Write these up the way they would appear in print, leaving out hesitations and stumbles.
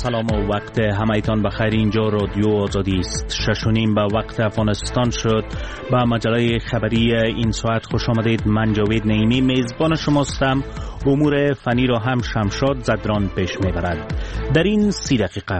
سلام و وقت همایتان بخیر. اینجا رادیو آزادی است. 6:30 به وقت افغانستان شد. با مجله خبری این ساعت خوش آمدید. من جاوید نعیمی میزبان شماستم. امور فنی را هم شمشاد زدران پیش میبرد. در این 30 دقیقه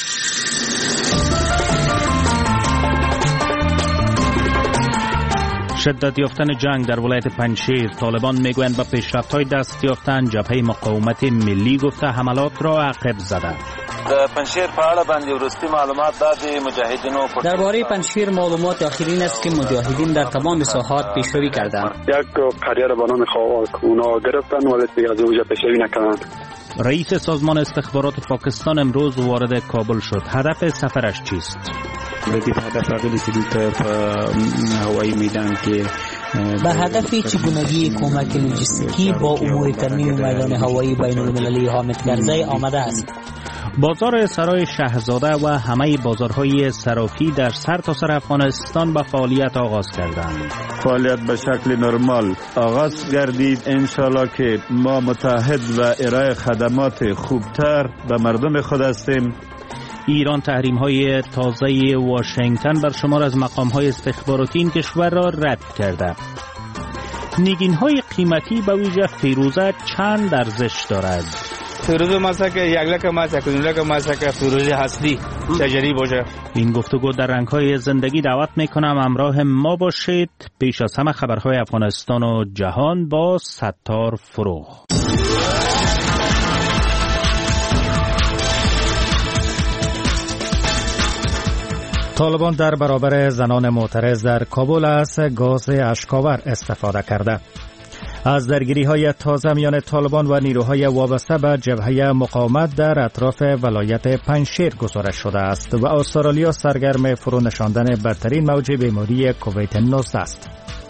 شدت یافتن جنگ در ولایت پنجشیر. طالبان میگویند با پیشرفت‌های دست یافتن جبهه مقاومت ملی گفته حملات را عقب زده. در پنجشیر په اړه باندې ورستی معلومات دادی مجاهدینو درباره پنجشیر معلومات آخرین است که مجاهدین در تمام ساحات پیشروی کردند. یک قریه را به نام خواک اونا گرفتن ولی دیگه از اونجا پیشروی نکردند. رئیس سازمان استخبارات پاکستان امروز وارد کابل شد. هدف سفرش چیست؟ هدف راغلی چې په هوایی میدان کې به هدف چگونگی کمک لوجستیکی با امور ترمیم میدان هوایی بین المللی حامد کرزی آمده است. بازار سرای شهزاده و همه بازارهای صرافی در سرتاسر افغانستان به فعالیت آغاز کردند. فعالیت به شکل نرمال آغاز گردید. انشالله که ما متحد و ارائه خدمات خوبتر به مردم خود هستیم. ایران تحریم‌های تازه واشنگتن بر شمار از مقام‌های استخباراتی این کشور را رد کرده. نگین‌های قیمتی به ویژه فیروزه چند ارزش دارد؟ فیروزه مثلا یک لک مثلا یک لک مثلا فیروزه اصلی شجری باشه. این گفتگو در رنگ‌های زندگی دعوت می‌کنم همراه ما باشید. پیش از همه خبرهای افغانستان و جهان با ستار فروغ. طالبان در برابر زنان معترض در کابل از گاز اشکاور استفاده کرده. از درگیری‌های تازه میان طالبان و نیروهای وابسته به جبهه مقاومت در اطراف ولایت پنجشیر گزارش شده است و استرالیا سرگرم فرو نشاندن بدترین موج بیماری کووید 19 است.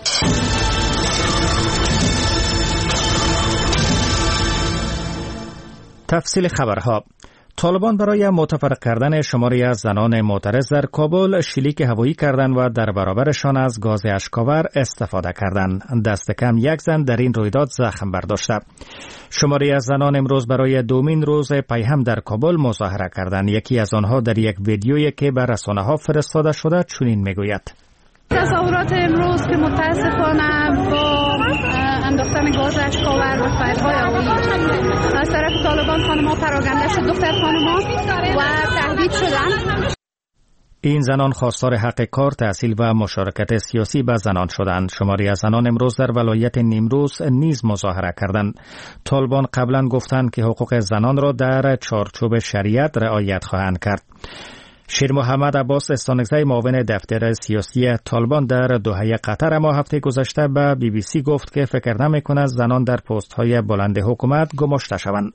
تفصیل خبرها. طالبان برای متفرق کردن شماری از زنان معترض در کابل شلیک هوایی کردند و در برابرشان از گاز اشکاور استفاده کردند. دست کم یک زن در این رویداد زخم برداشته. شماری از زنان امروز برای دومین روز پیهم در کابل مظاهره کردند. یکی از آنها در یک ویدیویی که به رسانه‌ها فرستاده شده چنین میگوید: تصورات امروز که متاسفانه با انداختن گاز اشکاور و فایرهای هوایی از طرف طالبان خانم‌ها پراکنده شد، دختر خانم‌ها و تهدید شدند. این زنان خواستار حق کار، تحصیل و مشارکت سیاسی به زنان شدند. شماری از زنان امروز در ولایت نیمروز نیز مظاهره کردند. طالبان قبلا گفتند که حقوق زنان را در چارچوب شریعت رعایت خواهند کرد. شیر محمد عباس استانگزی معاون دفتر سیاسی طالبان در دوحه قطر اما هفته گذشته به BBC گفت که فکر نمی‌کند زنان در پست‌های بلند حکومت گماشته شوند.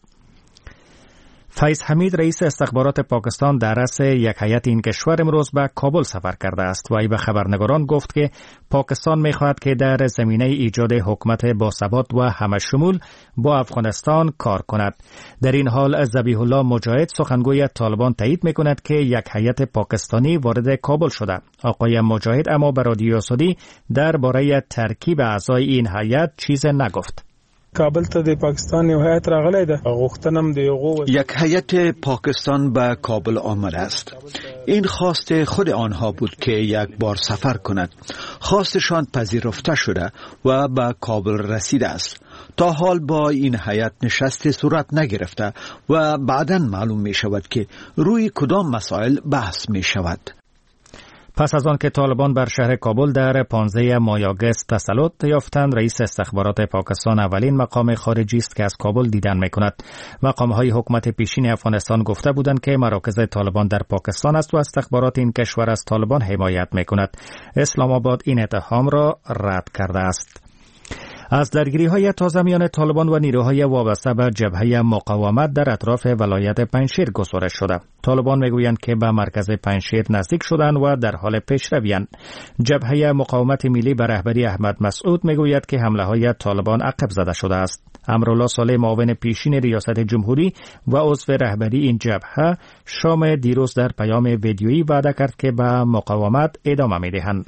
فیض حمید رئیس استخبارات پاکستان در رأس یک هیئت این کشور امروز به کابل سفر کرده است و ای به خبرنگاران گفت که پاکستان می‌خواهد که در زمینه ایجاد حکومت باثبات و همه‌شمول با افغانستان کار کند. در این حال ذبیح الله مجاهد سخنگوی طالبان تایید می‌کند که یک هیئت پاکستانی وارد کابل شده. آقای مجاهد اما به رادیو آزادی درباره ترکیب اعضای این هیئت چیز نگفت. کابل ته د پاکستان یو هیئت راغلی ده. غوښتنم د یو یک هیئت پاکستان به کابل آمده است. این خواست خود آنها بود که یک بار سفر کند. خواستشان پذیرفته شده و به کابل رسیده است. تا حال با این هیئت نشست صورت نگرفته و بعداً معلوم می شود که روی کدام مسائل بحث می شود. پس از آن که طالبان بر شهر کابل در 15 ماه آگوست تسلط یافتند، رئیس استخبارات پاکستان اولین مقام خارجی است که از کابل دیدن می‌کند. مقام‌های حکومت پیشین افغانستان گفته بودند که مراکز طالبان در پاکستان است و استخبارات این کشور از طالبان حمایت می‌کند. اسلام آباد این اتهام را رد کرده است. از درگیری‌های تازه میان طالبان و نیروهای وابسته به جبهه مقاومت در اطراف ولایت پنجشیر گزارش شده. طالبان میگویند که به مرکز پنجشیر نزدیک شدند و در حال پیشروی‌اند. جبهه مقاومت ملی به رهبری احمد مسعود میگوید که حمله‌های طالبان عقب زده شده است. امرالله صالح معاون پیشین ریاست جمهوری و عضو رهبری این جبهه شام دیروز در پیام ویدیویی وعده کرد که به مقاومت ادامه می‌دهند.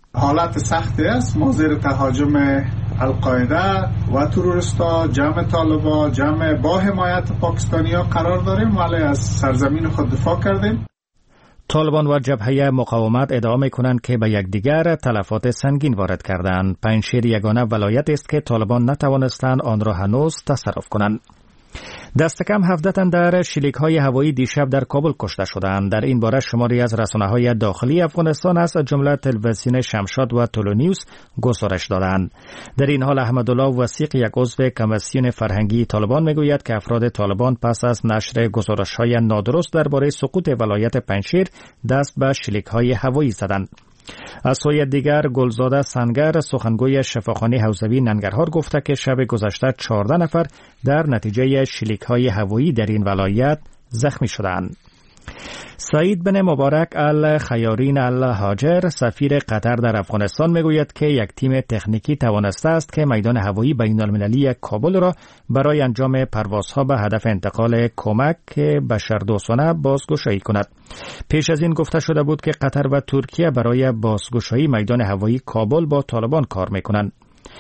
حالت سختی است. ما زیر تهاجم القاعده و تروریستا، جمع طالبان، جمع با حمایت پاکستانی‌ها قرار داریم، ولی از سرزمین خود دفاع کردیم. طالبان و جبهه مقاومت ادعا می‌کنند که به یکدیگر تلفات سنگین وارد کردند. پنجشیر یگانه ولایت است که طالبان نتوانستند آن را هنوز تصرف کنند. دست کم 17 تن در شلیک‌های هوایی دیشب در کابل کشته شدند. در این باره شماری از رسانه‌های داخلی افغانستان از جمله تلویزیون شمشاد و تولونیوس گزارش دادند. در این حال احمدالله وثیق، یک عضو کمیسیون فرهنگی طالبان، میگوید که افراد طالبان پس از نشر گزارش‌های نادرست درباره سقوط ولایت پنجشیر دست به شلیک‌های هوایی زدند. از سوی دیگر گلزاده سنگر، سخنگوی شفاخانه حوزوی ننگرهار، گفته که شب گذشته 14 نفر در نتیجه شلیک‌های هوایی در این ولایت زخمی شدند. سعید بن مبارک الخیارین الهاجر، سفیر قطر در افغانستان، میگوید که یک تیم تکنیکی توانسته است که میدان هوایی بین‌المللی کابل را برای انجام پروازها به هدف انتقال کمک بشردوستانه بازگشایی کند. پیش از این گفته شده بود که قطر و ترکیه برای بازگشایی میدان هوایی کابل با طالبان کار میکنند.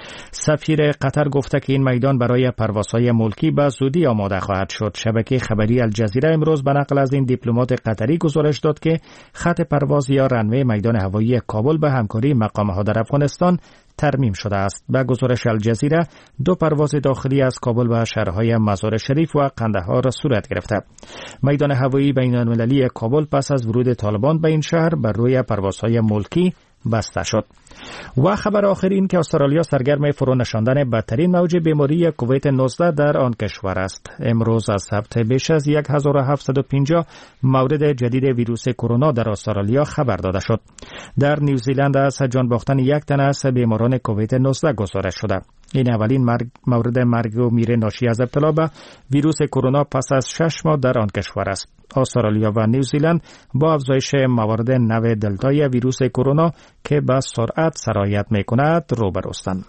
سفیر قطر گفته که این میدان برای پروازهای ملکی به زودی آماده خواهد شد. شبکه خبری الجزیره امروز به نقل از این دیپلمات قطری گزارش داد که خط پرواز یا رنوی میدان هوایی کابل به همکاری مقام‌ها در افغانستان ترمیم شده است. به گزارش الجزیره 2 پرواز داخلی از کابل به شهرهای مزار شریف و قندهار صورت گرفته. میدان هوایی بین‌المللی کابل پس از ورود طالبان به این شهر بر روی پروازهای ملکی بسته شد. و خبر آخر این که استرالیا سرگرم فرو نشاندن بدترین موج بیماری کووید 19 در آن کشور است. امروز از سبت بیش از 1750 مورد جدید ویروس کرونا در استرالیا خبر داده شد. در نیوزیلند از جان باختن 1 تن از بیماران کووید 19 گزارش شده. این اولین مورد مرگ و میر ناشی از ابتلا به ویروس کرونا پس از 6 ماه در آن کشور است. استرالیا و نیوزیلند با افزایش موارد نو دلتای ویروس کرونا که به سرعت سرایت می‌کند روبروستند.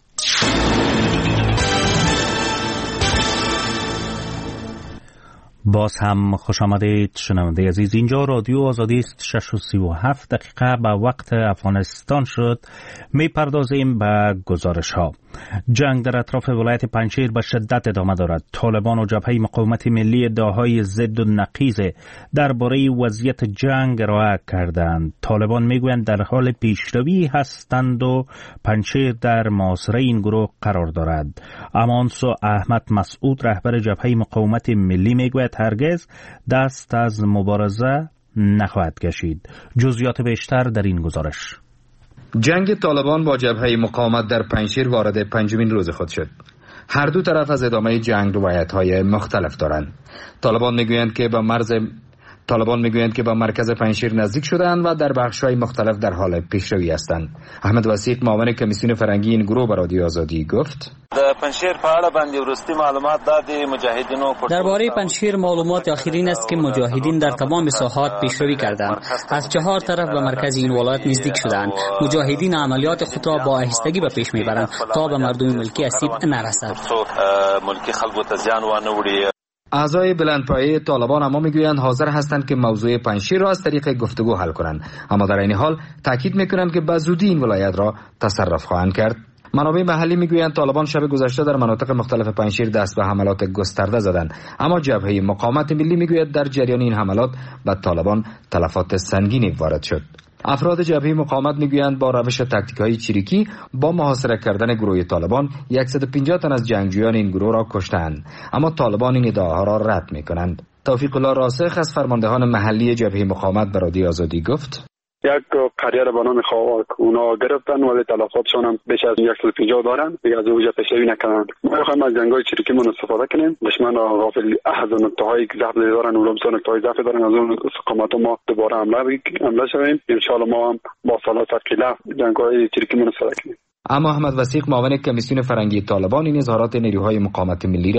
باز هم خوش آمدید شنونده عزیز. اینجا رادیو آزادی است. 6:37 به وقت افغانستان شد. میپردازیم به گزارش ها. جنگ در اطراف ولایت پنجشیر به شدت ادامه دارد. طالبان و جبهه مقاومت ملی ادعاهای ضد و نقیض درباره وضعیت جنگ ارائه کردند. طالبان میگویند در حال پیشروی هستند و پنجشیر در محاصره این گروه قرار دارد. امانسو احمد مسعود، رهبر جبهه مقاومت ملی، میگوید هرگز دست از مبارزه نخواهد کشید. جزئیات بیشتر در این گزارش. جنگ طالبان با جبهه مقاومت در پنجشیر وارد 5مین روز خود شد. هر دو طرف از ادامه جنگ روایت‌های مختلف دارند. طالبان میگویند که به مرکز پنجشیر نزدیک شدند و در بخش‌های مختلف در حال پیشروی هستند. احمد وثیق، معاون کمیسیون فرهنگی این گروه، به رادیو آزادی گفت: پنجشیر په اړه باندې ورستي معلومات د مجاهدینو درباره پنجشیر معلومات آخرین است که مجاهدین در تمام ساحات پیشروی کردند. از 4 طرف به مرکز این ولایت نزدیک شدند. مجاهدین عملیات خود را با آهستگی به پیش میبرند تا به مردم ملکی آسیب نرسد. ملکی خلکو ته زیان ونه وړي. اعضای بلندپایه طالبان اما میگویند حاضر هستند که موضوع پنجشیر را از طریق گفتگو حل کنند، اما در این حال تاکید میکنند که به زودی این ولایت را تصرف خواهند کرد. منابع محلی میگویند طالبان شب گذشته در مناطق مختلف پنجشیر دست به حملات گسترده زدند، اما جبهه مقاومت ملی میگوید در جریان این حملات به طالبان تلفات سنگینی وارد شد. افراد جبهه مقاومت میگویند با روش تاکتیک‌های چریکی با محاصره کردن گروه طالبان 150 تن از جنگجویان این گروه را کشتند، اما طالبان این ادعاها را رد میکنند. توفیق الله راسخ از فرماندهان محلی جبهه مقاومت به رادیو آزادی گفت: یک قریه را به نام خواک اونا گرفتن ولی تلفاتشان هم بیش از 150 دارن. دیگه از اونجا پیشروی نکنند. ما میخوایم از جنگ‌های چریکی من استفاده کنیم. دشمن غافل از نقطه‌هایی که ضعف دارن، اونم نقطه‌های ضعف دارن، از اون استقامت ما دوباره حمله شویم. ان شاء الله ما هم با سلامت کلا جنگ‌های چریکی من استفاده کنیم. اما احمد وثیق، معاون کمیسیون فرهنگی طالبان، این اظهارات نیروهای مقاومت ملی را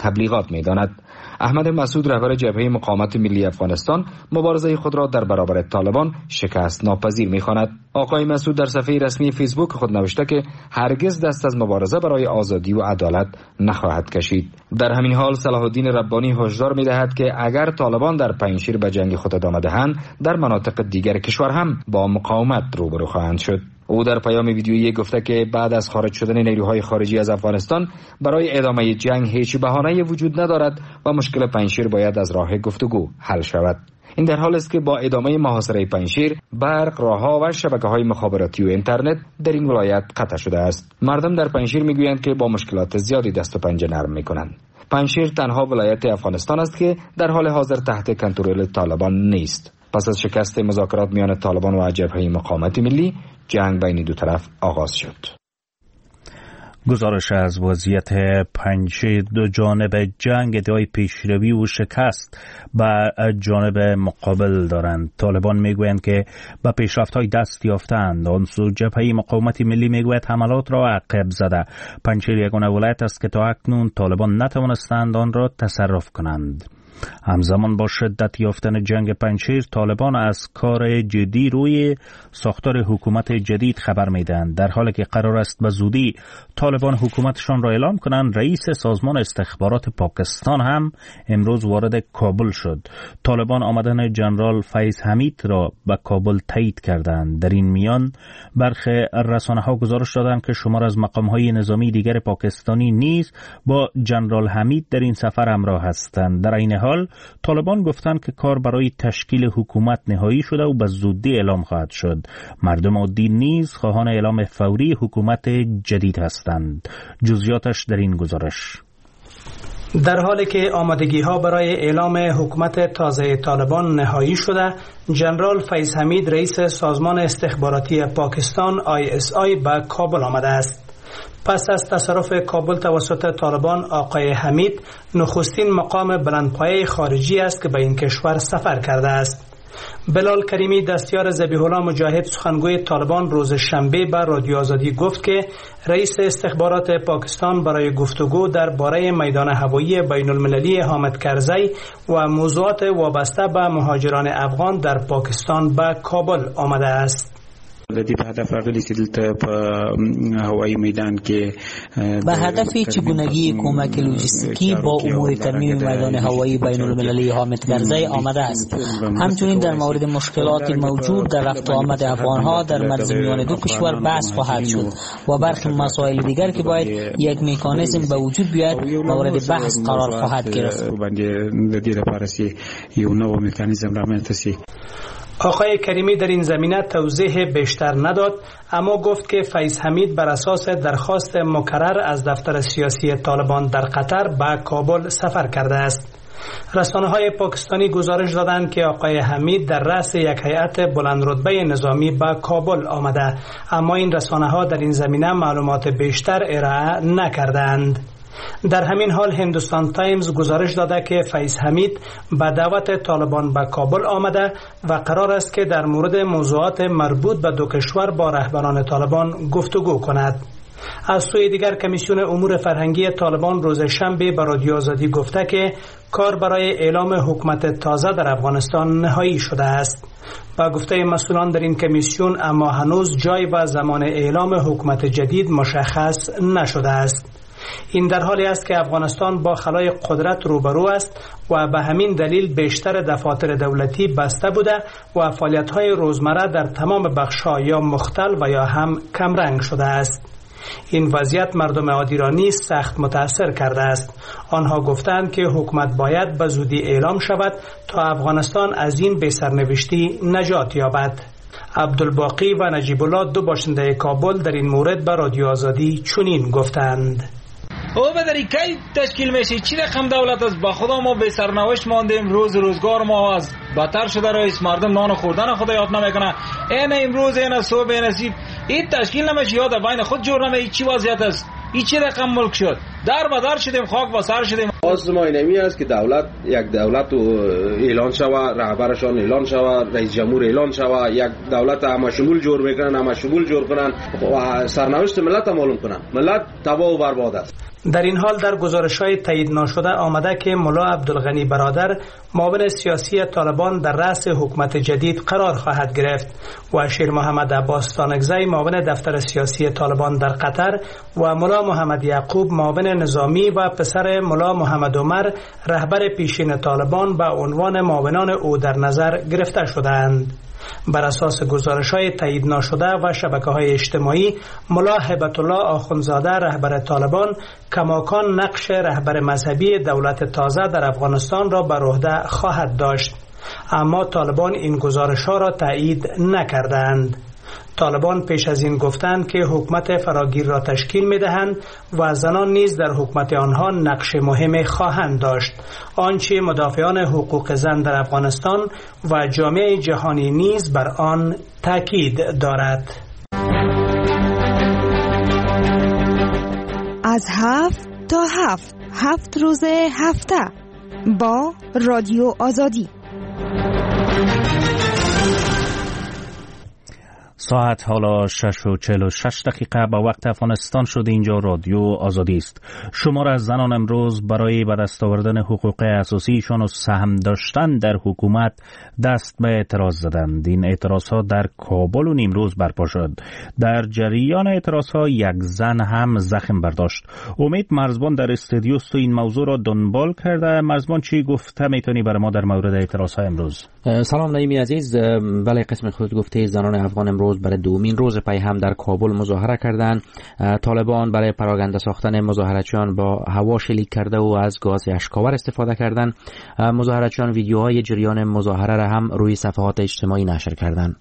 تبلیغات می‌داند. احمد مسعود رهبر جبهه مقاومت ملی افغانستان مبارزه خود را در برابر طالبان شکست ناپذیر می‌خواند. آقای مسعود در صفحه رسمی فیسبوک خود نوشته که هرگز دست از مبارزه برای آزادی و عدالت نخواهد کشید. در همین حال صلاح الدین ربانی هشدار می‌دهد که اگر طالبان در پنجشیر به جنگ خود ادامه دهند، در مناطق دیگر کشور هم با مقاومت روبرو خواهند شد. او در پیام ویدیویی گفته که بعد از خارج شدن نیروهای خارجی از افغانستان برای ادامه جنگ هیچ بهانه‌ای وجود ندارد و مشکل پنجشیر باید از راه گفتگو حل شود. این در حالی است که با ادامه محاصره پنجشیر برق، راهها و شبکه‌های مخابراتی و اینترنت در این ولایت قطع شده است. مردم در پنجشیر میگویند که با مشکلات زیادی دست و پنجه نرم میکنند. پنجشیر تنها ولایت افغانستان است که در حال حاضر تحت کنترل طالبان نیست. پس از شکست مذاکرات میان طالبان و جبهه مقاومت ملی، جنگ بین دو طرف آغاز شد. گزارش از وضعیت پنجشیر. دو جانب جنگ ادعای پیشروی و شکست به جانب مقابل دارند. طالبان میگویند که به پیشرفت‌های دست یافتند. آن سو جبهه مقاومت ملی میگوید حملات را عقب زده. پنجشیر یگانه ولایت است که تا اکنون طالبان نتوانستند آن را تصرف کنند. همزمان با شدت یافتن جنگ پنجشیر، طالبان از کار جدی روی ساختار حکومت جدید خبر میدهند. در حالی که قرار است به زودی طالبان حکومتشان را اعلام کنند، رئیس سازمان استخبارات پاکستان هم امروز وارد کابل شد. طالبان آمدن جنرال فیض حمید را به کابل تایید کردند. در این میان برخی رسانه‌ها گزارش دادند که شمار از مقام‌های نظامی دیگر پاکستانی نیز با جنرال حمید در این سفر همراه هستند. در این حال طالبان گفتند که کار برای تشکیل حکومت نهایی شده و به زودی اعلام خواهد شد. مردم عادی نیز خواهان اعلام فوری حکومت جدید هستند. جزئیاتش در این گزارش. در حالی که آمادگی‌ها برای اعلام حکومت تازه طالبان نهایی شده، جنرال فیض حمید رئیس سازمان استخباراتی پاکستان ISI به کابل آمده است. پس از تصرف کابل توسط طالبان، آقای حمید نخستین مقام بلندپایه خارجی است که به این کشور سفر کرده است. بلال کریمی دستیار ذبیح الله مجاهد سخنگوی طالبان روز شنبه به رادیو آزادی گفت که رئیس استخبارات پاکستان برای گفتگو درباره میدان هوایی بین المللی حامد کرزی و موضوعات وابسته به مهاجران افغان در پاکستان به کابل آمده است. د دې په هدف راغلي چې دلته په هوایي میدان کې به هدف چگونگی کمک لوجستیکی با امور ترمیم میدان هوایی بین المللی حامد کرزی آمده است. همچنین در مورد مشکلات موجود در رفت و آمد افغانها در مرز میان دو کشور بحث خواهد شد و برخی مسائل دیگر که باید یک مکانیزم به وجود بیاید مورد بحث قرار خواهد گرفت. د دې لپاره چې یو نوی مکانیزم رامنځته شي. آقای کریمی در این زمینه توضیح بیشتر نداد، اما گفت که فیض حمید بر اساس درخواست مکرر از دفتر سیاسی طالبان در قطر به کابل سفر کرده است. رسانه‌های پاکستانی گزارش دادند که آقای حمید در رأس یک هیئت بلندرتبه نظامی به کابل آمده، اما این رسانه‌ها در این زمینه معلومات بیشتر ارائه نکردند. در همین حال هندوستان تایمز گزارش داده که فیض حمید به دعوت طالبان به کابل آمده و قرار است که در مورد موضوعات مربوط به دو کشور با رهبران طالبان گفتگو کند. از سوی دیگر کمیسیون امور فرهنگی طالبان روز شنبه به رادیو آزادی گفته که کار برای اعلام حکومت تازه در افغانستان نهایی شده است. با گفته مسئولان در این کمیسیون اما هنوز جای و زمان اعلام حکومت جدید مشخص نشده است. این در حالی است که افغانستان با خلای قدرت روبرو است و به همین دلیل بیشتر دفاتر دولتی بسته بوده و فعالیت‌های روزمره در تمام بخش‌ها یا مختل و یا هم کمرنگ شده است. این وضعیت مردم عادی را نیز سخت متاثر کرده است. آنها گفتند که حکومت باید به زودی اعلام شود تا افغانستان از این بی‌سرنوشتی نجات یابد. عبدالباقی و نجیب الله دو باشنده کابل در این مورد به رادیو آزادی چنین گفتند: او به طریقه تشکیل میشه چی رقم دولت است؟ با خدا ما به سرنوشت ماندیم، روزگار ما از بدتر شده، رئیس مردم نان خوردن خدا یاد نمیکنه. این امروز این صبح این نصیب این تشکیل نمیشه، یاد بین خود جور نمیشه. چی وضعیت است؟ این چی رقم ملک شد؟ در بدر شدیم، خاک با سر شدیم. آز ما اینمی است که دولت یک دولت اعلان شود، رهبرشان اعلان شود، رئیس جمهور اعلان شود، یک دولت همه شمول جور میکنن، همه شمول جور کنن و سرنوشت ملت معلوم کنن. ملت تباه و برباد است. در این حال در گزارش‌های تایید ناشده آمده که ملا عبدالغنی برادر معاون سیاسی طالبان در رأس حکومت جدید قرار خواهد گرفت و شیر محمد عباس تانکزی معاون دفتر سیاسی طالبان در قطر و ملا محمد یعقوب معاون نظامی و پسر ملا محمد عمر رهبر پیشین طالبان به عنوان معاونان او در نظر گرفته شدند. بر اساس گزارش‌های تایید ناشده و شبکه‌های اجتماعی، ملا هبت الله آخوندزاده رهبر طالبان کماکان نقش رهبر مذهبی دولت تازه در افغانستان را بر عهده خواهد داشت، اما طالبان این گزارش‌ها را تایید نکردند. طالبان پیش از این گفتند که حکومت فراگیر را تشکیل می‌دهند و زنان نیز در حکومت آنها نقش مهمی خواهند داشت، آنچه مدافعان حقوق زن در افغانستان و جامعه جهانی نیز بر آن تاکید دارد. از 7 تا 7 روز هفته با رادیو آزادی. ساعت حالا 6:46 به وقت افغانستان شد. اینجا رادیو آزادی است. شمار از زنان امروز برای به دست آوردن حقوق اساسیشان و سهم داشتن در حکومت دست به اعتراض زدند. این اعتراضها در کابل و نیمروز برپا شد. در جریان اعتراضها یک زن هم زخم برداشت. امید مرزبان در استودیو است و این موضوع را دنبال کرده. مرزبان چی گفته میتونی برای ما در مورد اعتراضها امروز؟ سلام نعیمی عزیز. بله، قسم خود گفته زنان افغان امروز برای دومین روز پی هم در کابل مظاهره کردند. طالبان برای پراگنده ساختن مظاهرچیان با هوا شلیک کرده و از گاز اشکاور استفاده کردند. مظاهرچیان ویدیوهای جریان مظاهره را هم روی صفحات اجتماعی نشر کردند.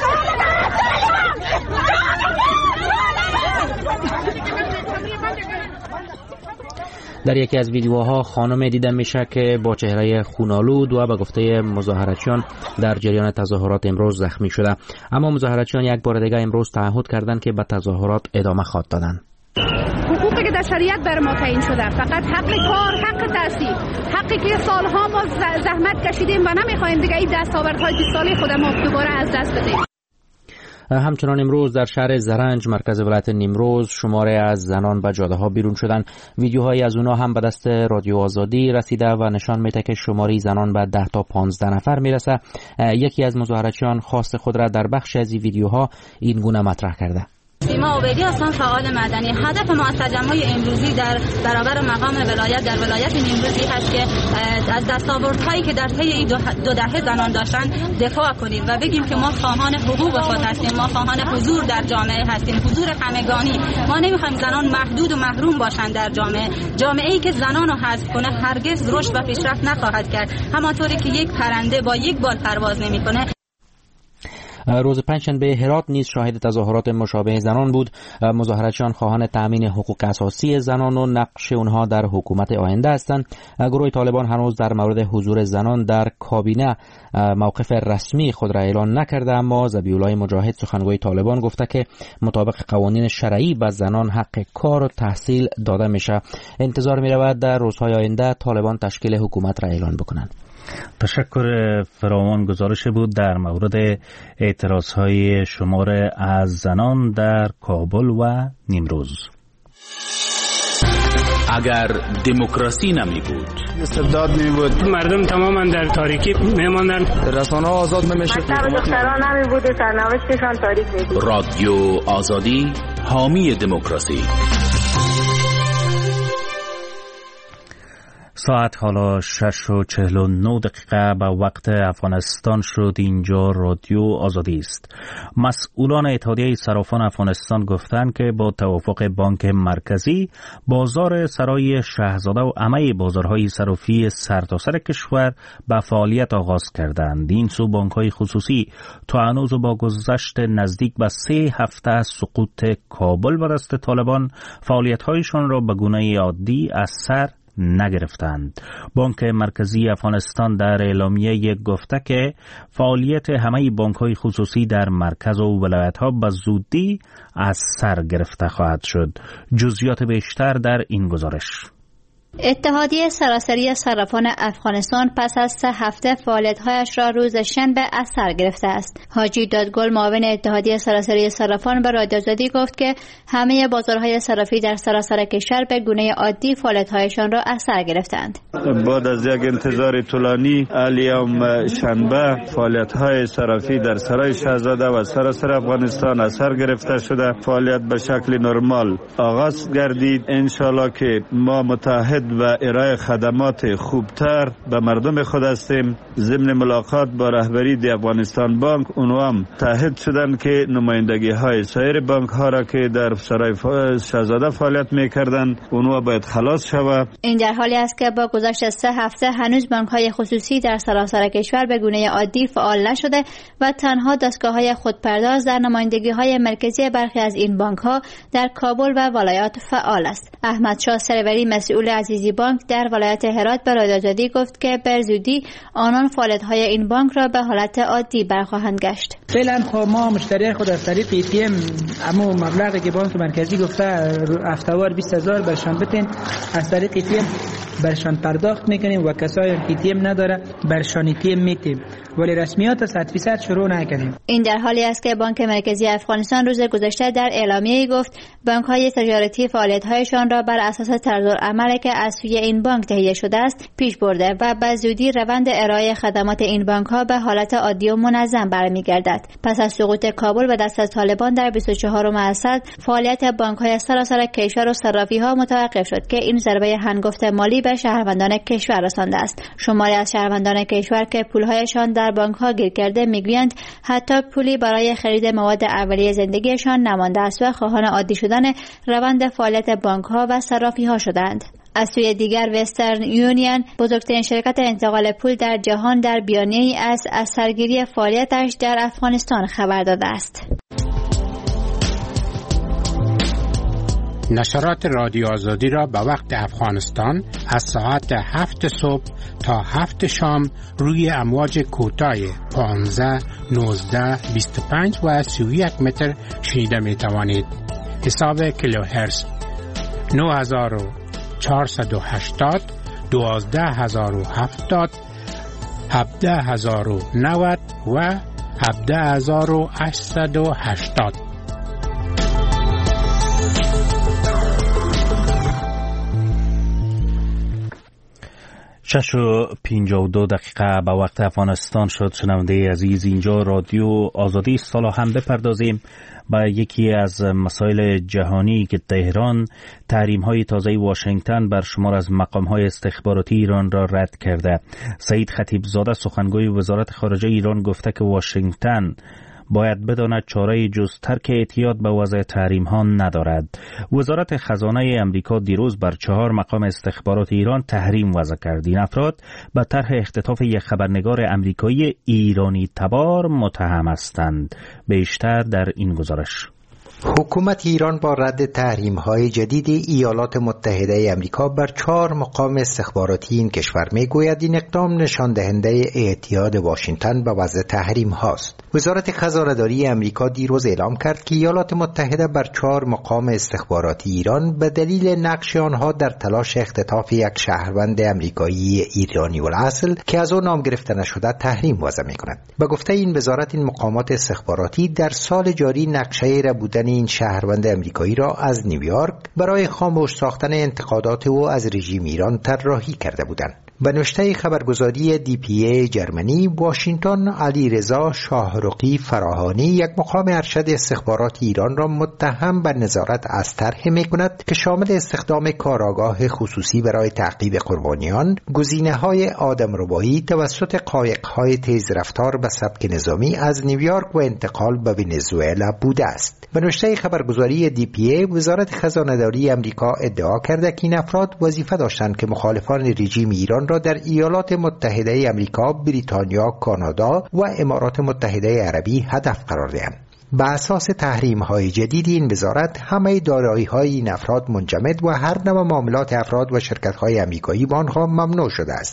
در یکی از ویدیوها خانم دیده میشه که با چهره خونالود و به گفته مظاهرچیان در جریان تظاهرات امروز زخمی شده، اما مظاهرچیان یک بار دیگه امروز تعهد کردند که به تظاهرات ادامه خواهد دادن. حقوقی که در شریعت بر ما تعیین شده، فقط حق کار، حق تحصیل، حقی که سالها ما زحمت کشیدیم و نمیخوایم دیگه این دستاوردهای 20 ساله خود ما دوباره از دست بدیم. همچنان امروز در شهر زرنج مرکز ولایت نیمروز شماره از زنان به جاده ها بیرون شدن. ویدیوهایی از اونها هم به دست رادیو آزادی رسیده و نشان میده که شماری زنان به 10 تا 15 نفر میرسه. یکی از مظاهرچیان خواست خود را در بخش از ویدیوها این گونه مطرح کرده. سیما عبیدی هستم، فعال مدنی. هدف ما از تجمع امروزی در برابر مقام ولایت در ولایت نیمروزی هست که از دستاوردهایی که در طی این دو دهه زنان داشتن دفاع کنیم و بگیم که ما خواهان حقوق خود هستیم، ما خواهان حضور در جامعه هستیم، حضور همگانی. ما نمیخوایم زنان محدود و محروم باشند در جامعه‌ای که زنان رو حذف کنه هرگز رشد و پیشرفت نخواهد کرد، همانطوری که یک پرنده با یک بال پرواز نمیکنه. روز پنجشنبه هرات نیز شاهد تظاهرات مشابه زنان بود. مظاهرچیان خواهان تامین حقوق اساسی زنان و نقش اونها در حکومت آینده هستند. گروه طالبان هنوز در مورد حضور زنان در کابینه موقف رسمی خود را اعلان نکرده، اما ذبیح‌الله مجاهد سخنگوی طالبان گفته که مطابق قوانین شرعی به زنان حق کار و تحصیل داده میشه. انتظار می‌رود در روزهای آینده طالبان تشکیل حکومت را اعلان بکنند. تشکر فراوان. گزارش بود در مورد اعتراضهای شمار از زنان در کابل و نیمروز. اگر دموکراسی نمی بود، استبداد می بود، مردم تماما در تاریکی می ماندن، رسانه‌ها آزاد نمیشه، دختران نمی بود، سرنوشتشان تاریک می بود. رادیو آزادی حامی دموکراسی. ساعت حالا 6:49 به وقت افغانستان شد. اینجا رادیو آزادی است. مسئولان اتحادیه صرافان افغانستان گفتند که با توافق بانک مرکزی بازار سرای شهزاده و همه بازارهای صرافی سرتاسر کشور به فعالیت آغاز کردند. این سو بانک‌های خصوصی تا هنوز با گذشت نزدیک به 3 هفته از سقوط کابل به دست طالبان فعالیت‌هایشان را به گونه عادی از سر نگرفتند. بانک مرکزی افغانستان در اعلامیه گفته که فعالیت همه بانک‌های خصوصی در مرکز و ولایت‌ها به زودی از سر گرفته خواهد شد. جزئیات بیشتر در این گزارش. اتحادیه سراسری صرافان افغانستان پس از 3 هفته فعالیت‌هایش را روز شنبه از سر گرفته است. حاجی دادگل معاون اتحادیه سراسری صرافان به رادیو آزادی گفت که همه بازارهای صرافی در سراسر کشور به گونه عادی فعالیت‌هایشان را از سر گرفتند. بعد از یک انتظار طولانی اليوم شنبه فعالیت‌های صرافی در سرای شاهزاده و سراسر افغانستان از سر گرفته شده. فعالیت به شکل نرمال آغاز گردید. انشالله که ما متحد و ارائه خدمات خوبتر به مردم خود هستیم. ضمن ملاقات با رهبری دی افغانستان بانک اونها هم متحد شدند که نمایندگی های سایر بانک ها را که در سرای شاهزاده فعالیت میکردند اونها باید خلاص شود. این در حالی است که با گذشت 3 هفته هنوز بانک های خصوصی در سراسر کشور به گونه عادی فعال نشده و تنها دستگاه های خودپرداز در نمایندگی های مرکزی برخی از این بانک ها در کابل و ولایات فعال است. احمد شاه سروری مسئول عزیزی بانک در ولایت هرات به رادیو آزادی گفت که به زودی آنان فعالیت‌های این بانک را به حالت عادی برخواهند گشت. فعلا ما مشتری خود از طریق ATM اما مبلغی که بانک مرکزی گفته هفته‌وار 20000 برشان بتین از طریق ATM برشان پرداخت میکنیم و کسایی ATM نداره برشان ATM میتیم ولی رسمیات 100% شروع نکنیم. این در حالی است که بانک مرکزی افغانستان روز گذشته در اعلامیه‌ای گفت بانک‌های تجارتی فعالیت‌هایشان را بر اساس طرزالعملی که از سوی این بانک تهیه شده است پیش برده و به زودی روند ارائه خدمات این بانک‌ها به حالت عادی و منظم برمیگردد. پس از سقوط کابل به دست طالبان در 24 اسد فعالیت بانک‌های سراسر کشور و صرافی‌ها متوقف شد که این ضربه هنگفت مالی به شهروندان کشور رسانده است. شماری از شهروندان کشور که پول‌هایشان در بانک‌ها گیر کرده میگویند حتی پولی برای خرید مواد اولیه زندگیشان نمانده است و خواهان عادی شدن روند فعالیت بانک‌ها و صرافی‌ها شدند. از سوی دیگر وسترن یونین بزرگترین شرکت انتقال پول در جهان در بیانیه‌ای از سرگیری فعالیتش در افغانستان خبر داده است. نشرات رادیو آزادی را به وقت افغانستان از ساعت 7 صبح تا 7 شام روی امواج کوتاه 15 19 25 و 31 متر شنیده می توانید. حساب کیلوهرتز 9480 12070 17090 و 17880. 6:52 به وقت افغانستان شد. شنونده عزیز، اینجا رادیو آزادی است. حالا هم بپردازیم به یکی از مسائل جهانی که تهران تحریم‌های تازه واشنگتن بر شمار از مقام‌های استخباراتی ایران را رد کرده. سعید خطیبزاده سخنگوی وزارت خارجه ایران گفته که واشنگتن باید بداند چاره جز ترک اعتیاد به وضع تحریم ها ندارد. وزارت خزانه امریکا دیروز بر 4 مقام استخبارات ایران تحریم وضع کرد. این افراد به طرح اختطاف یک خبرنگار امریکایی ایرانی تبار متهم هستند. بیشتر در این گزارش. حکومت ایران با رد تحریم‌های جدید ایالات متحده آمریکا بر 4 مقام استخباراتی این کشور میگوید این اقدام نشان دهنده اعتیاد واشنگتن به وضع تحریم هاست. وزارت خزانه‌داری آمریکا دیروز اعلام کرد که ایالات متحده بر 4 مقام استخباراتی ایران به دلیل نقش آنها در تلاش اختطاف یک شهروند آمریکایی ایرانی الاصل که از آن نام گرفته نشده تحریم وضع می‌کند. به گفته این وزارت، این مقامات استخباراتی در سال جاری نقشه ربودن این شهروند امریکایی را از نیویورک برای خاموش ساختن انتقادات او از رژیم ایران طراحی کرده بودند. به نشته خبرگزاری DPA جرمنی، واشنگتن علیرضا شاهرخی فراهانی یک مقام ارشد استخبارات ایران را متهم به نظارت از طرح می‌کند که شامل استخدام کارآگاه خصوصی برای تعقیب قربانیان، گزینه‌های آدمربایی توسط قایق‌های تیزرفتار به سبک نظامی از نیویورک و انتقال به ونزوئلا بوده است. به نشته خبرگزاری DPA، وزارت خزانه‌داری آمریکا ادعا کرده که این افراد وظیفه داشتند که مخالفان رژیم ایران را در ایالات متحده آمریکا، بریتانیا، کانادا و امارات متحده عربی هدف قرار دهند. به اساس تحریم‌های جدید این وزارت، همه دارایی‌های این افراد منجمد و هر نوع معاملات افراد و شرکت‌های آمریکایی با آنها ممنوع شده است.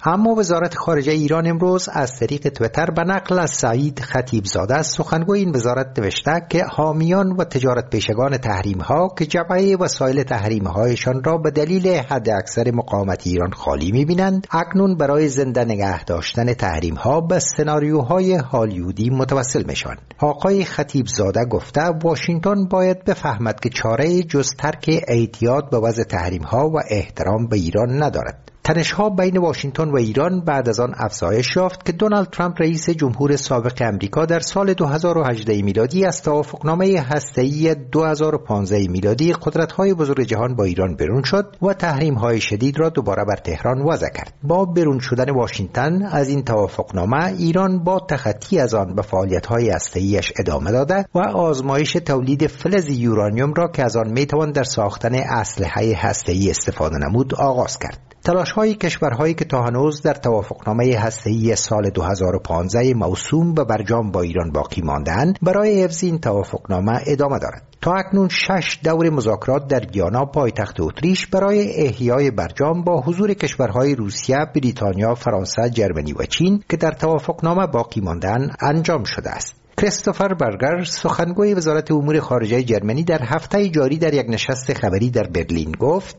اما وزارت خارجه ایران امروز از طریق تویتر به نقل از سعید خطیبزاده سخنگوی این وزارت نوشته که حامیان و تجارت پیشگان تحریم ها که جبهه وسایل تحریم هایشان را به دلیل حد اکثر مقاومت ایران خالی می‌بینند، اکنون برای زنده نگه داشتن تحریم ها به سناریوهای هالیودی متوسل میشوند. آقای خطیبزاده گفته واشنگتن باید بفهمد که چاره جز ترک اعتیاد به وضع تحریم ها و احترام به ایران ندارد. تنش‌ها بین واشنگتن و ایران بعد از آن افزایش یافت که دونالد ترامپ رئیس جمهور سابق امریکا در سال 2018 میلادی از توافقنامه هسته‌ای 2015 میلادی قدرت‌های بزرگ جهان با ایران برون شد و تحریم‌های شدید را دوباره بر تهران وضع کرد. با برون شدن واشنگتن از این توافقنامه، ایران با تخطی از آن به فعالیت‌های هسته‌ایش ادامه داده و آزمایش تولید فلز یورانیوم را که از آن می‌توان در ساختن اسلحه هسته‌ای استفاده نمود آغاز کرد. تلاش‌های کشورهایی که تا هنوز در توافقنامه هسته‌ای سال 2015 موسوم به برجام با ایران باقی مانده‌اند برای حفظ این توافقنامه ادامه دارد. تا اکنون 6 دور مذاکرات در ویانا پایتخت اتریش برای احیای برجام با حضور کشورهای روسیه، بریتانیا، فرانسه، جرمنی و چین که در توافقنامه باقی مانده‌اند انجام شده است. کریستوفر برگر سخنگوی وزارت امور خارجه جرمنی در هفته جاری در یک نشست خبری در برلین گفت: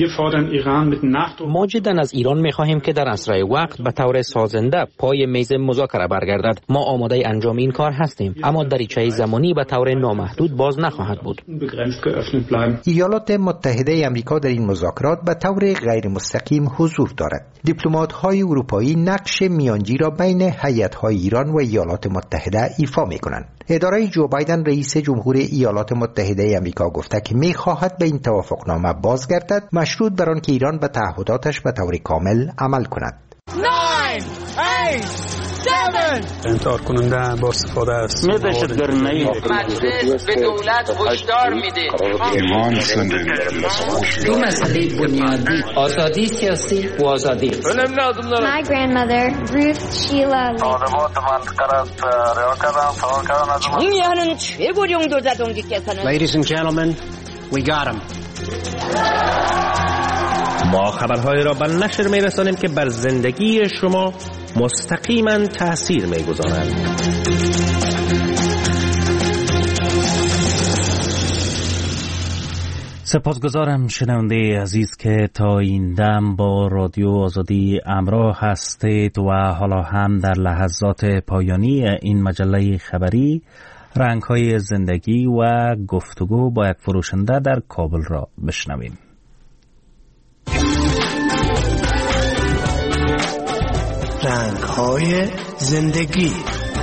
ما جدا از ایران می‌خواهیم که در اسرع وقت به طور سازنده پای میز مذاکره برگردد. ما آماده انجام این کار هستیم، اما دریچه زمانی به طور نامحدود باز نخواهد بود. ایالات متحده آمریکا در این مذاکرات به طور غیر مستقیم حضور دارد. دیپلمات‌های اروپایی نقش میانجی را بین هیئت‌های ایران و ایالات متحده ایفا می‌کنند. اداره جو بایدن رئیس جمهور ایالات متحده آمریکا گفته که می‌خواهد به این توافقنامه بازگردد، مشروط بر آن که ایران به تعهداتش به طور کامل عمل کند. 9 8 7 انکار کننده با استفاده است. دهشتگردی مجلس به دولت هشدار میده. ایمان دو مسئله بنیادی: آزادی سیاسی و آزادی. My grandmother Ruth Sheila. 정의하는 최고령 도자동지께서는 Ladies and gentlemen, we got him. ما خبرهای را به نشر می‌رسانیم که بر زندگی شما مستقیما تأثیر می‌گذارند. سپاسگزارم شنونده عزیز که تا این دم با رادیو آزادی همراه هستید و حالا هم در لحظات پایانی این مجله خبری رنگ‌های زندگی و گفتگو با یک فروشنده در کابل را بشنویم. رنگ‌های زندگی.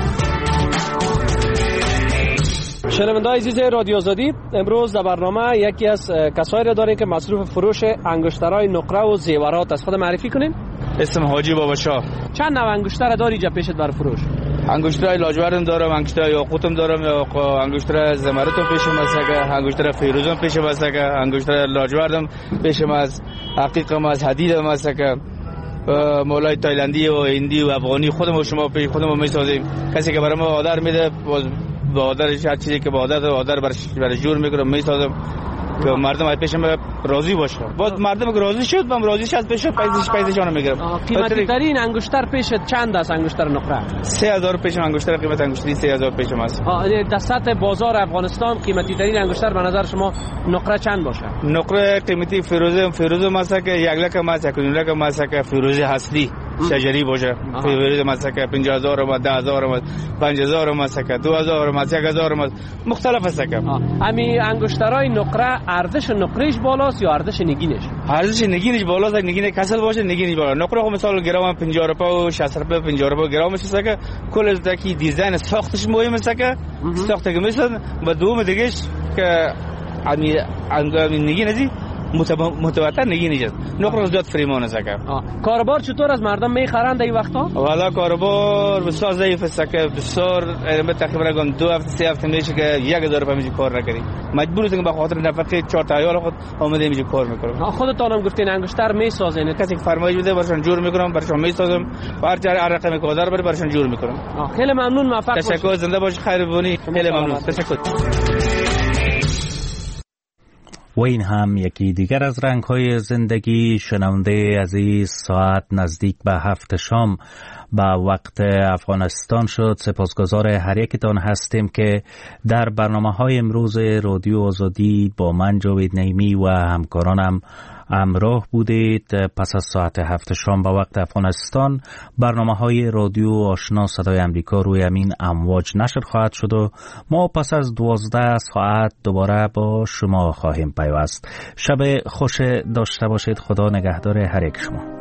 شنونده‌های عزیز رادیو آزادی، امروز در برنامه یکی از کسایی را داریم که مصروف فروش انگشترهای نقره و زیورات است. خود معرفی کنیم. اسم حاجی بابا شاه. چند نوع انگشتر داری اینجا پیشت برای فروش؟ انگشترهای لاجوردم دارم، انگشترهای یاقوتم دارم، انگشتر زمردم پیشم است، انگشتر فیروزم پیشم است، انگشتر لاجوردم پیشم است، حقیقم از حدیدم است که مولای تایلندی و هندی و افغانی خودم و شما پیش خودمون میسازیم. کسی که برای ما آردر میده با آردرش هر چیزی که با آردر برش جور میکنم میسازم که مردم از پیشم راضی باشه. باز مردم که راضی شد من راضی شد پیش پیسشون میگیرم. قیمتی ترین انگشتر پیشت چند است؟ انگشتر نقره 3000 پیشم انگشتر قیمت انگشتری 3000 پیشم است. در سطح بازار افغانستان قیمتی ترین انگشتر به نظر شما نقره چند باشه؟ نقره قیمتی فیروزه مثلا که 1 لک مثلا که 2 لک مثلا که فیروزه اصلی شجری باشه. فیروزه مثلا که 50000 و 10000 و 5000 مثلا که 2000 مثلا 1000 مختلف است که همین انگشترهای نقره ارزش نقرهش بالاست یا ارزش نگینش؟ ارزش نگینش بالاست. نگین کسل باشه نگینش بالا. نقره خب مثلا گرم 50 روپیه و 60 روپیه 50 روپیه گرمش است که کل از دکی دیزاین ساختش مهم است که ساخته که مثلا و دوم دیگه که همین نگین ازی متواتر نگینش است. نقره زیاد فریمان است که کاروبار چطور از مردم میخرند این وقتا؟ والا کاروبار بسیار ضعیف است که بسیار تقریبا 2 هفته 3 هفته میشه که 1000 روپیه میشه کار نکنی. مجبور هستیم به خاطر نفقه 4 تا عیال خود آماده میشه کار میکنم. خودتون هم گفتین انگشتر میسازین. کسی که فرمایش بده براشون جور میکنم، براشون میسازم. هر جای رقم کادر بره براشون جور میکنم. خیلی ممنون، موفق باشید. تشکر، زنده باشید، خیر بونی. خیلی ممنون. تشکر. و این هم یکی دیگر از رنگ‌های زندگی. شنونده عزیز، ساعت نزدیک به 7 شام به وقت افغانستان شد. سپاسگزار هر یکتان هستیم که در برنامه‌های امروز رادیو آزادی با من جاوید نعیمی و همکارانم همراه بودید. پس از ساعت 7 شام به وقت افغانستان برنامه‌های رادیو آشنا صدای امریکا روی همین امواج نشر خواهد شد و ما پس از 12 ساعت دوباره با شما خواهیم پیوست. شب خوش داشته باشید. خدا نگهدار هر یک شما.